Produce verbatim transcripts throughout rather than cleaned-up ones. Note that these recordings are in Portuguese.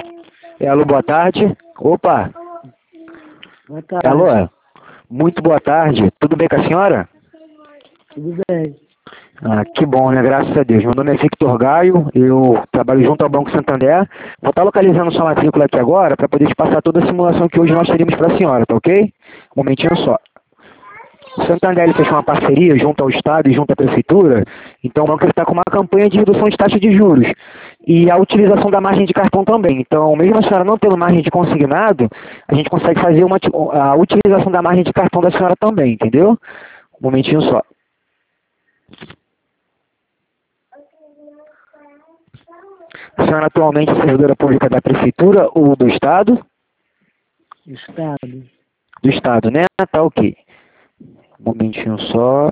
É, alô, boa tarde. Opa, Boa tarde. alô, muito boa tarde. Tudo bem com a senhora? Tudo bem? Ah, que bom, né? Graças a Deus. Meu nome é Victor Gaio, eu trabalho junto ao Banco Santander. Vou estar localizando sua matrícula aqui agora para poder te passar toda a simulação que hoje nós teríamos para a senhora, tá ok? Um momentinho só. O Santander ele fechou uma parceria junto ao Estado e junto à Prefeitura, então o banco está com uma campanha de redução de taxa de juros e a utilização da margem de cartão também. Então, mesmo a senhora não tendo margem de consignado, a gente consegue fazer uma, a utilização da margem de cartão da senhora também, entendeu? Um momentinho só. A senhora atualmente é servidora pública da Prefeitura ou do Estado? Estado. Do Estado, né? Tá ok. Um momentinho só.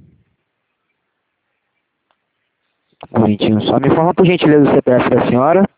Um momentinho só. Me informa por gentileza o C P F da senhora.